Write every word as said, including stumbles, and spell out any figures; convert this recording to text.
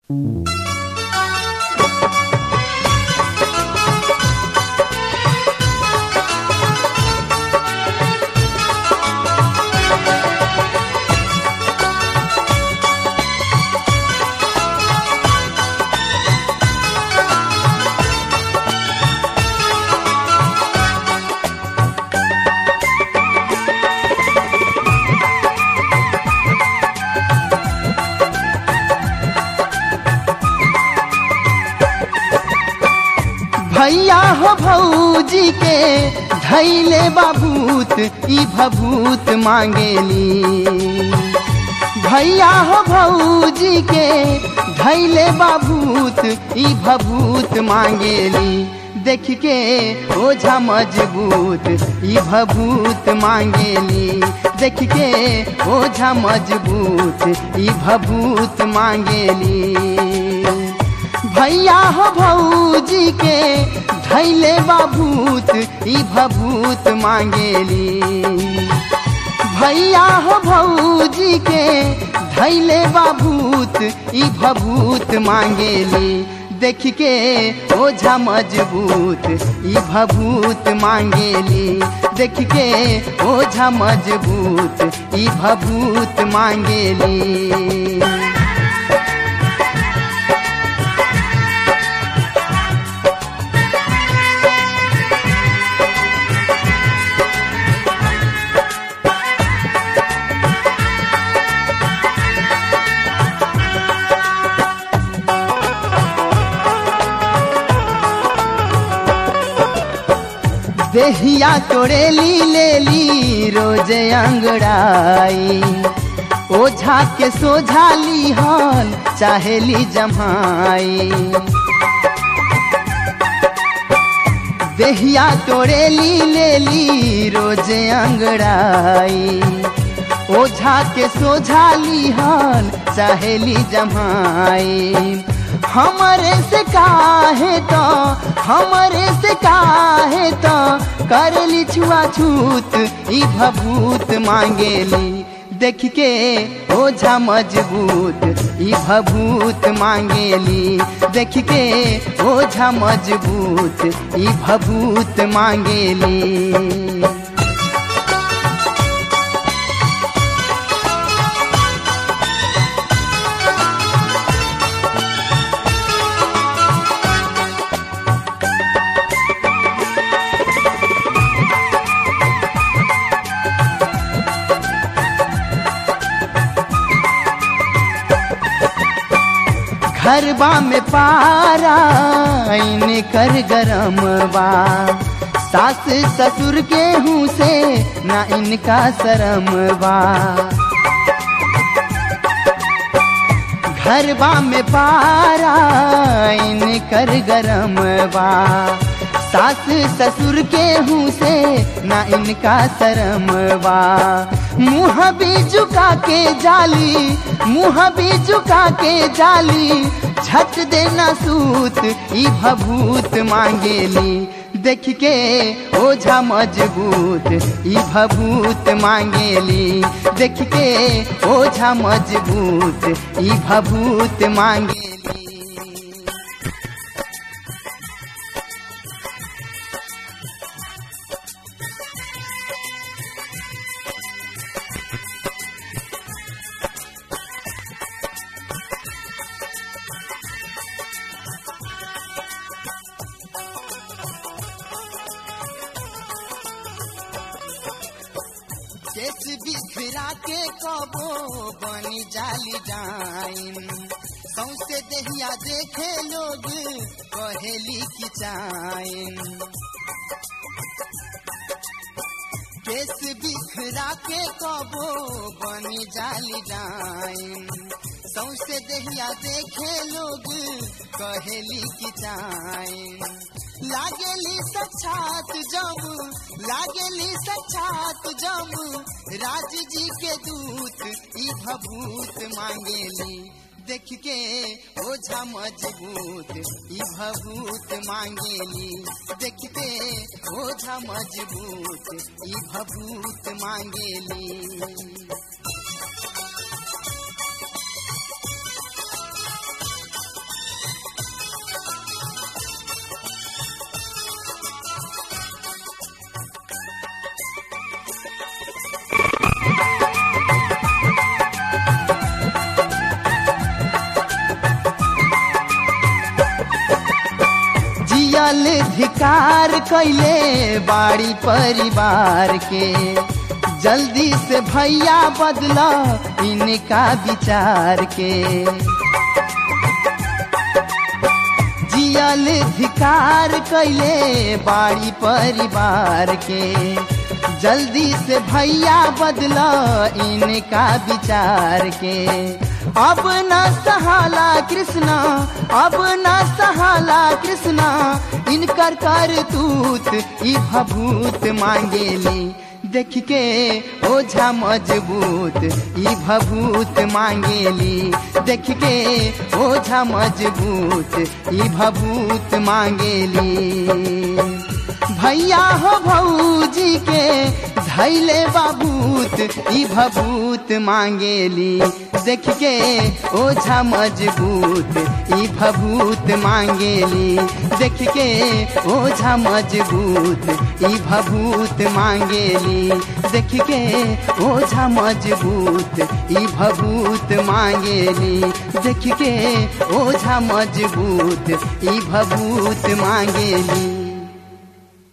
भैया हो भौजी के धैले बाभूत ई भभूत मांगेली। भैया हो भौजी के धैले बाभूत ई भभूत मांगेली। देख के ओझा मजबूत ई भभूत मांगेली। देख के ओझा मजबूत ई भभूत मांगेली। भैया हो भौजी के धैले बाभूत ई भभूत मांगेली। भैया हो भौजी के धैले बाभूत ई भभूत मांगेली। देख के ओझा मजबूत ई भभूत मांगेली। देख के ओझा मजबूत ई भभूत मांगेली। देहिया तोड़ेली लेली रोजे अंगड़ाई। ओझा के सोझा लिहल चाहेली जमाई। देहिया तोड़ेली लेली रोजे अंगड़ाई। ओझा के सोझा लिहल चाहेली जमाई। हमरे से काहे तो हमरे से काहे तो करली छुआछूत ई भभूत मांगेली। देख के ओझा मजबूत ई भभूत मांगेली। देख के ओझा मजबूत ई भभूत मांगेली। घरबा में पारा इन कर गरम बा। सास ससुर के हूँ से ना इनका शरम बा। घरबा में पारा इन कर गरम बा। सास ससुर के हूँ से ना इनका शरम बा। मुँह भी झुका के जाली मुँह भी झुका के जाली। झट देना सूत ई भभूत मांगेली। देख के ओझा मजबूत ई भभूत मांगेली। देख के ओझा मजबूत ई भभूत मांगेली। केस बिखरा के कबो बनी जाली जाइन। सौसे देहिया देखे लोग कहेली की चाइन। केस बिखरा के कबो बनी जाली जाइन। सौसे देहिया देखे लोग कहेली की चाइन। लागेली सक्षात जम लागेली सक्षात जम राज जी के दूत ई भभूत मांगेली। देख के ओझा मजबूत ई भभूत मांगेली। देख के ओझा मजबूत ई भभूत मांगेली। जियल धिकार कैले बाड़ी परिवार के जल्दी से भैया बदला इनका विचार के जियल धिकार कैले बाड़ी परिवार के जल्दी से भैया बदला इनका विचार के अब न सहाला कृष्णा अब न सहाला कृष्णा इनकर करतूत ई भभूत मांगेली देख के ओझा मजबूत ई भभूत मांगेली देख के ओझा मजबूत ई भभूत मांगेली भैया हो भौजी के धैले बाबूत ई भभूत मांगेली देख के ओझा मजबूत ई भभूत मांगेली देख के ओझा मजबूत ई भभूत मांगेली देख के ओझा मजबूत ई भभूत मांगेली देख के ओझा मजबूत ई भभूत मांगेली।